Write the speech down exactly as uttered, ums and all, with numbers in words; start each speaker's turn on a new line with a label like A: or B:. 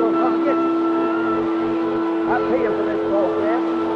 A: will come and get you. I pay you for this photograph.